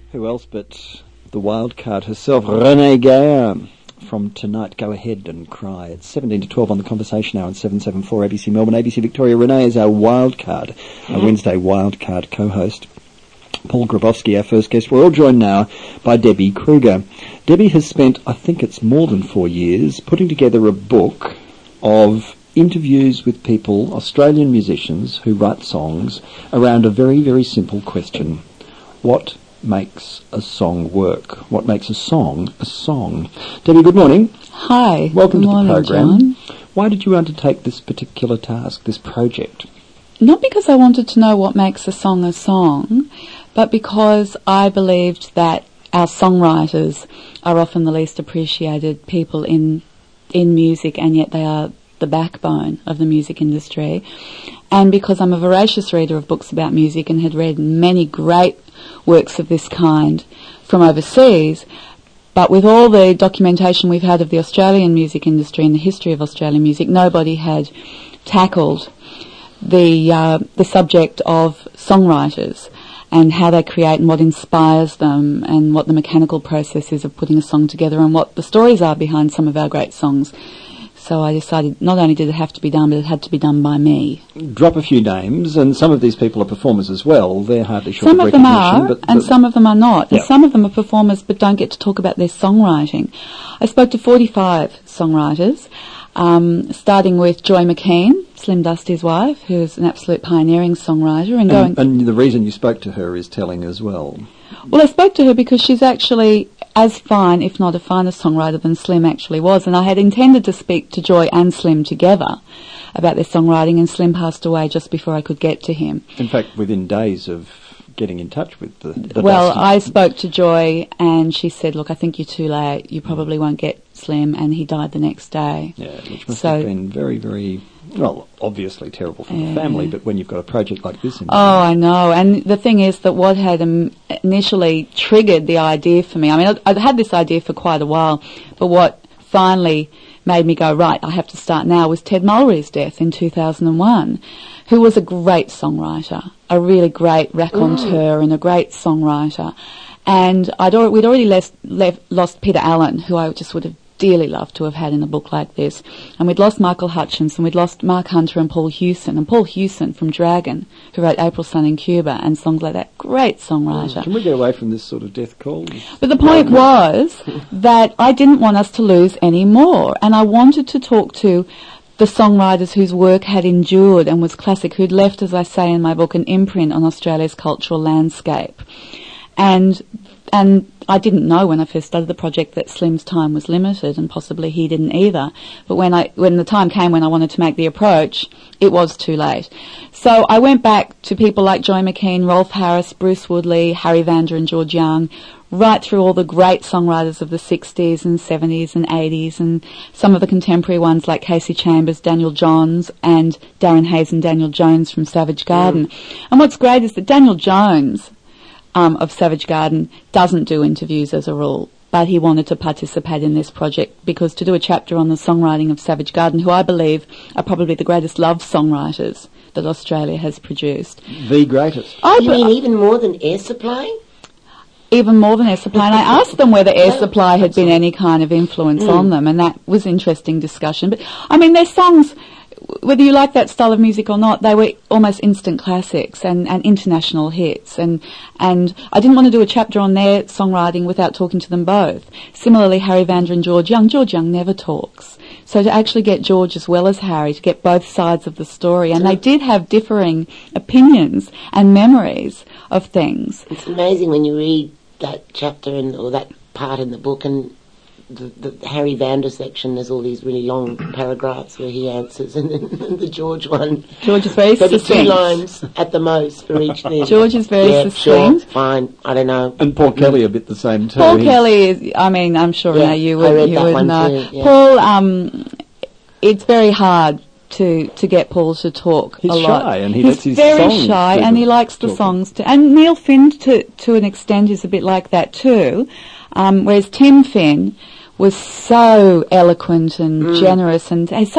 Who else but the wild card herself, Renee Geyer, from Tonight Go Ahead and Cry. It's 17 to 12 on the Conversation Hour on 774 ABC Melbourne. ABC Victoria. Renee is our wild card, our Wednesday wild card co-host. Paul Grabowski, our first guest. We're all joined now by Debbie Kruger. Debbie has spent, I think it's more than 4 years, putting together a book of interviews with people, Australian musicians who write songs around a very, very simple question. What makes a song work? What makes a song a song? Debbie, good morning. Hi. Welcome to the program. John. Why did you undertake this particular task, this project? Not because I wanted to know what makes a song, but because I believed that our songwriters are often the least appreciated people in music, and yet they are the backbone of the music industry. And because I'm a voracious reader of books about music and had read many great works of this kind from overseas, but with all the documentation we've had of the Australian music industry and the history of Australian music, nobody had tackled the subject of songwriters and how they create and what inspires them and what the mechanical process is of putting a song together and what the stories are behind some of our great songs. So I decided not only did it have to be done, but it had to be done by me. Drop a few names, and some of these people are performers as well. They're hardly short of recognition. Some of them are, and some of them are not. Yeah. And some of them are performers but don't get to talk about their songwriting. I spoke to 45 songwriters, starting with Joy McKean, Slim Dusty's wife, who's an absolute pioneering songwriter. And the reason you spoke to her is telling as well. Well, I spoke to her because she's actually as fine, if not a finer songwriter than Slim actually was. And I had intended to speak to Joy and Slim together about their songwriting, and Slim passed away just before I could get to him. In fact, within days of getting in touch with the Well, Dusty. I spoke to Joy, and she said, look, I think you're too late. You probably won't get Slim, and he died the next day. Yeah, which must have been very, very, well, obviously terrible for the family, but when you've got a project like this in I know. And the thing is that what had initially triggered the idea for me, I mean, I'd had this idea for quite a while, but what finally made me go, right, I have to start now, was Ted Mulry's death in 2001, who was a great songwriter, a really great raconteur and a great songwriter. And we'd already lost Peter Allen, who I just would have dearly loved to have had in a book like this. And we'd lost Michael Hutchence, and we'd lost Mark Hunter and Paul Hewson. And Paul Hewson from Dragon, who wrote April Sun in Cuba and songs like that. Great songwriter. Can we get away from this sort of death call? But the point was that I didn't want us to lose any more. And I wanted to talk to the songwriters whose work had endured and was classic, who'd left, as I say in my book, an imprint on Australia's cultural landscape. And I didn't know when I first started the project that Slim's time was limited, and possibly he didn't either. But when the time came when I wanted to make the approach, it was too late. So I went back to people like Joy McKean, Rolf Harris, Bruce Woodley, Harry Vander and George Young, right through all the great songwriters of the 60s and 70s and 80s, and some of the contemporary ones like Casey Chambers, Daniel Johns, and Darren Hayes and Daniel Jones from Savage Garden. And what's great is that Daniel Jones of Savage Garden doesn't do interviews as a rule, but he wanted to participate in this project because to do a chapter on the songwriting of Savage Garden, who I believe are probably the greatest love songwriters that Australia has produced. The greatest. You mean even more than Air Supply? Even more than Air Supply. And I asked them whether Air Supply had been any kind of influence on them, and that was interesting discussion. But, I mean, their songs, whether you like that style of music or not, they were almost instant classics and international hits. And I didn't want to do a chapter on their songwriting without talking to them both. Similarly, Harry Vander and George Young. George Young never talks. So to actually get George as well as Harry, to get both sides of the story. And they did have differing opinions and memories of things. It's amazing when you read that chapter or that part in the book, and the Harry Vander section, there's all these really long paragraphs where he answers, and then the George one. George is very succinct. 2 lines at the most for each thing. George is very succinct. Sure, fine, I don't know. And Paul Kelly a bit the same too. Paul Kelly is, I mean, I'm sure you would know. Too, yeah. Paul, it's very hard to get Paul to talk a lot. He's shy, and he lets his very songs shy, do and he the likes the talking. songs too. And Neil Finn, to an extent, is a bit like that too. Whereas Tim Finn was so eloquent and generous, and has such a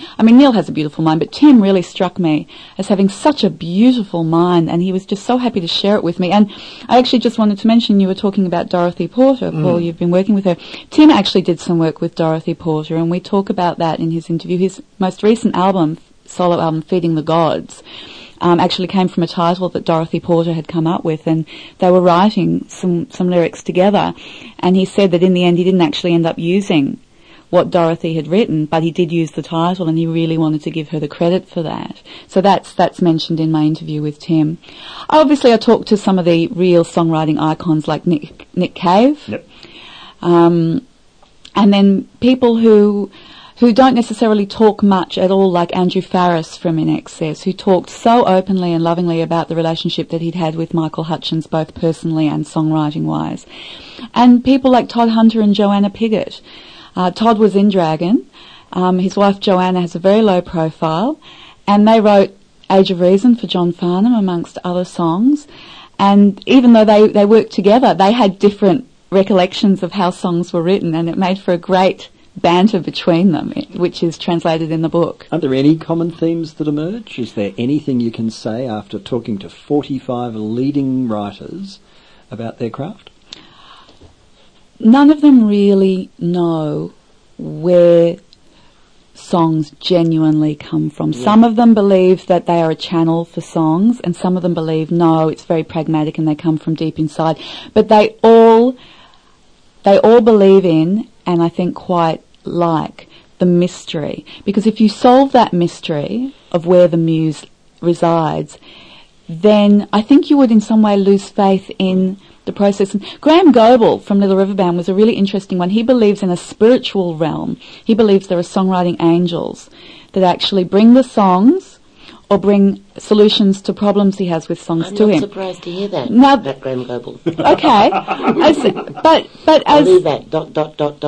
I mean, Neil has a beautiful mind, but Tim really struck me as having such a beautiful mind, and he was just so happy to share it with me. And I actually just wanted to mention, you were talking about Dorothy Porter, Paul, you've been working with her. Tim actually did some work with Dorothy Porter, and we talk about that in his interview. His most recent album, solo album, Feeding the Gods, actually came from a title that Dorothy Porter had come up with, and they were writing some lyrics together, and he said that in the end he didn't actually end up using what Dorothy had written, but he did use the title, and he really wanted to give her the credit for that. So that's mentioned in my interview with Tim. Obviously I talked to some of the real songwriting icons like Nick Cave. Yep. And then people who don't necessarily talk much at all, like Andrew Farris from In Excess, who talked so openly and lovingly about the relationship that he'd had with Michael Hutchence, both personally and songwriting-wise. And people like Todd Hunter and Joanna Piggott. Todd was in Dragon. His wife Joanna has a very low profile, and they wrote Age of Reason for John Farnham, amongst other songs. And even though they worked together, they had different recollections of how songs were written, and it made for a great banter between them, which is translated in the book. Are there any common themes that emerge? Is there anything you can say after talking to 45 leading writers about their craft? None of them really know where songs genuinely come from. Yeah. Some of them believe that they are a channel for songs, and some of them believe, no, it's very pragmatic and they come from deep inside. But they all believe in, and I think quite like, the mystery. Because if you solve that mystery of where the muse resides, then I think you would in some way lose faith in the process. And Graham Goebel from Little River Band was a really interesting one. He believes in a spiritual realm. He believes there are songwriting angels that actually bring the songs or bring solutions to problems he has with songs to him. I'm not surprised to hear that, now, about Graham Goebel. Okay. I'll leave that, ...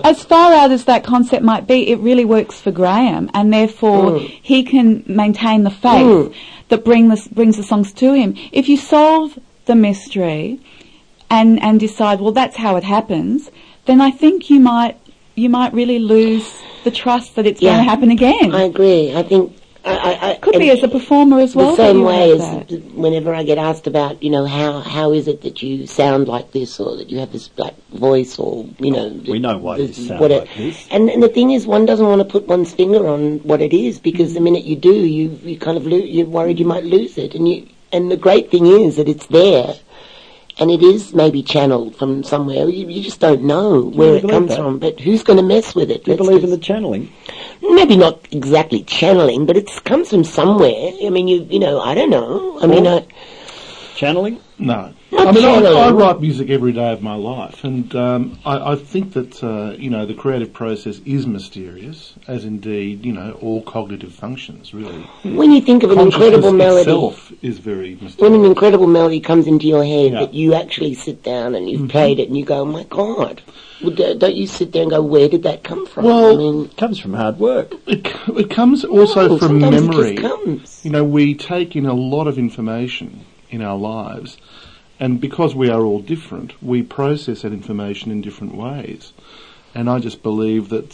As far out as that concept might be, it really works for Graham, and therefore he can maintain the faith that brings the songs to him. If you solve the mystery and decide, well, that's how it happens, then I think you might really lose the trust that it's going to happen again. I agree. I think could be as a performer as well. The same way as whenever I get asked about, how is it that you sound like this, or that you have this black voice, or we know why you sound like this. And the thing is, one doesn't want to put one's finger on what it is, because the minute you do, you kind of you're worried you might lose it, and the great thing is that it's there. And it is maybe channeled from somewhere. You just don't know where it comes from. But who's going to mess with it? Do you believe in the channeling? Maybe not exactly channeling, but it comes from somewhere. I mean, I don't know. Channeling? No. Not channeling. I write music every day of my life, and I think that, the creative process is mysterious, as indeed, all cognitive functions, really. When you think of an incredible melody, itself is very mysterious. When an incredible melody comes into your head, that you actually sit down and you've played it and you go, oh my God. Well, don't you sit there and go, where did that come from? Well, it comes from hard work. It comes also from memory. It just comes. We take in a lot of information in our lives, and because we are all different, we process that information in different ways. And I just believe that,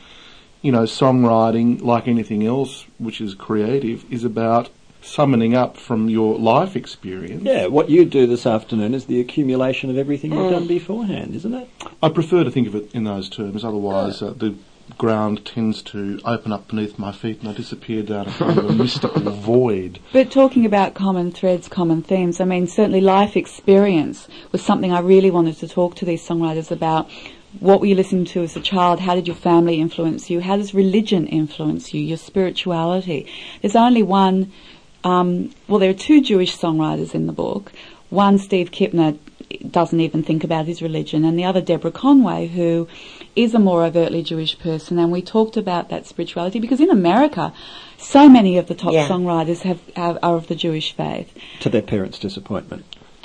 songwriting, like anything else which is creative, is about summoning up from your life experience. Yeah, what you do this afternoon is the accumulation of everything you've done beforehand, isn't it? I prefer to think of it in those terms, otherwise the ground tends to open up beneath my feet and I disappear down a kind of a mystical void. But talking about common threads, common themes, I mean, certainly life experience was something I really wanted to talk to these songwriters about. What were you listening to as a child? How did your family influence you? How does religion influence you? Your spirituality? There's only one, there are two Jewish songwriters in the book. One, Steve Kipner, doesn't even think about his religion, and the other, Deborah Conway, who is a more overtly Jewish person, and we talked about that spirituality because in America so many of the top songwriters are of the Jewish faith. To their parents' disappointment.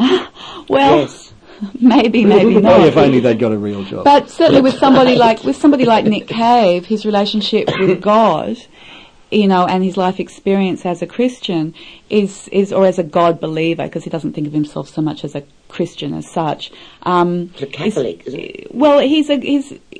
Yes. Maybe not. Well, if only they'd got a real job. But certainly with somebody like Nick Cave, his relationship with God, and his life experience as a Christian is or as a God believer, because he doesn't think of himself so much as a Christian as such. He's a Catholic, isn't he? Well,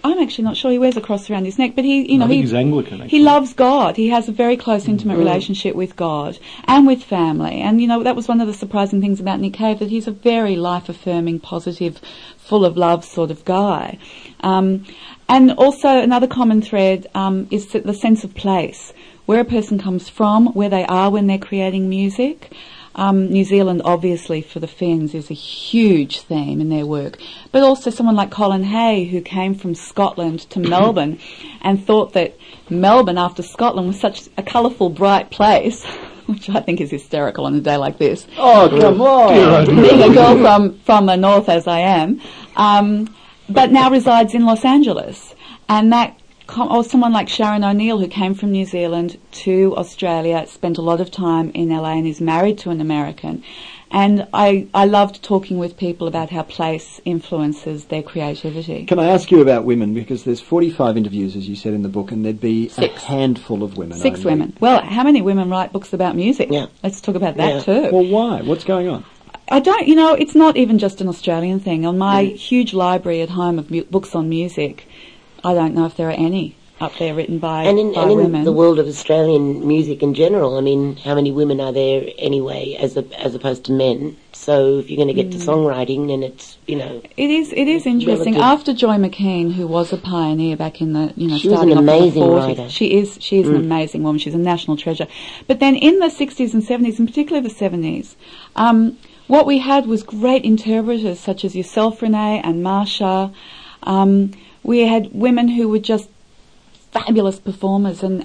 I'm actually not sure. He wears a cross around his neck, but I think he's Anglican, actually. he loves God. He has a very close, intimate relationship with God and with family. And, that was one of the surprising things about Nick Cave, that he's a very life-affirming, positive, full of love sort of guy. And also another common thread is the sense of place, where a person comes from, where they are when they're creating music. New Zealand, obviously, for the Finns, is a huge theme in their work. But also someone like Colin Hay, who came from Scotland to Melbourne and thought that Melbourne, after Scotland, was such a colourful, bright place, which I think is hysterical on a day like this. Oh, come on! Being a girl from the north, as I am, but now resides in Los Angeles. And or someone like Sharon O'Neill, who came from New Zealand to Australia, spent a lot of time in LA and is married to an American. And I loved talking with people about how place influences their creativity. Can I ask you about women? Because there's 45 interviews, as you said in the book, and there'd be a handful of women. 6 only. women. Well, how many women write books about music? Yeah. Let's talk about that too. Well, why? What's going on? I don't, it's not even just an Australian thing. On my huge library at home of books on music, I don't know if there are any up there written by women. In the world of Australian music in general, I mean, how many women are there anyway, as opposed to men? So if you're going to get to songwriting, then it's, It is interesting. relative. After Joy McKean, who was a pioneer back in the, She was starting an off in the amazing 40s. writer. She is an amazing woman. She's a national treasure. But then in the 60s and 70s, and particularly the 70s, what we had was great interpreters such as yourself, Renee, and Marsha. We had women who were just fabulous performers, and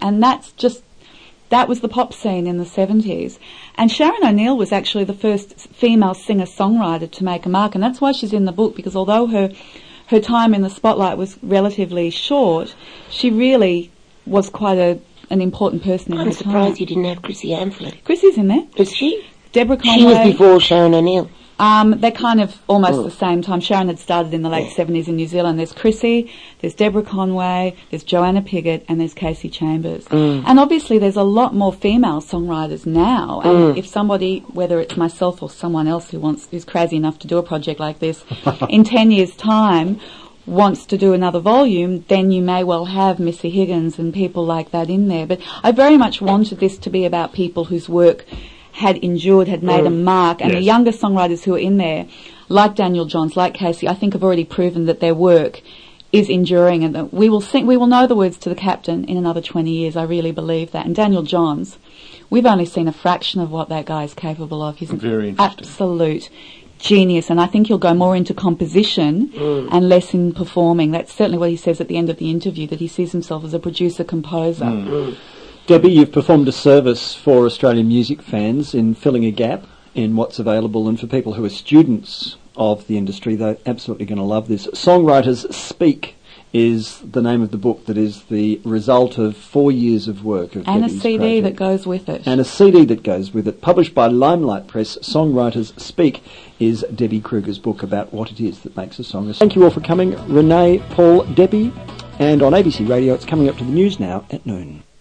that was the pop scene in the 70s. And Sharon O'Neill was actually the first female singer-songwriter to make a mark, and that's why she's in the book, because although her time in the spotlight was relatively short, she really was quite an important person in her I'm time. surprised you didn't have Chrissy Amphlett. Chrissy's in there. Is she? Deborah Conway. She was before Sharon O'Neill. They're kind of almost the same time. Sharon had started in the late 70s in New Zealand. There's Chrissy, there's Deborah Conway, there's Joanna Piggott, and there's Casey Chambers. And obviously there's a lot more female songwriters now. And if somebody, whether it's myself or someone else who's crazy enough to do a project like this, in 10 years' time wants to do another volume, then you may well have Missy Higgins and people like that in there. But I very much wanted this to be about people whose work had endured, had made a mark, and the younger songwriters who are in there, like Daniel Johns, like Casey, I think have already proven that their work is enduring, and that we will know the words to the Captain in another 20 years. I really believe that. And Daniel Johns, we've only seen a fraction of what that guy is capable of. He's an absolute genius, and I think he'll go more into composition and less in performing. That's certainly what he says at the end of the interview, that he sees himself as a producer-composer. Debbie, you've performed a service for Australian music fans in filling a gap in what's available, and for people who are students of the industry, they're absolutely going to love this. Songwriters Speak is the name of the book that is the result of 4 years of work of And Debbie's a CD project. that goes with it. And a CD that goes with it. Published by Limelight Press, Songwriters Speak is Debbie Kruger's book about what it is that makes a song a song. Thank you all for coming. Renee, Paul, Debbie, and on ABC Radio it's coming up to the news now at noon.